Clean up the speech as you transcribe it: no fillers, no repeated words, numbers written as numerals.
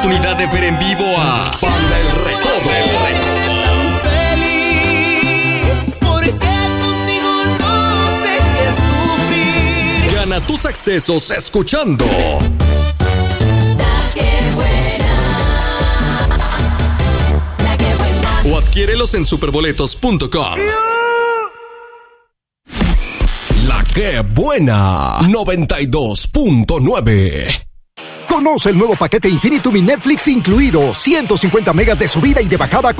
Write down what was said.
oportunidad de ver en vivo a Banda El Recodo. Tan feliz, porque contigo no sé qué sufrir. Gana tus accesos escuchando o adquiérelos en superboletos.com. La que buena 92.9. Conoce el nuevo paquete Infinitum y Netflix incluido. 150 megas de subida y de bajada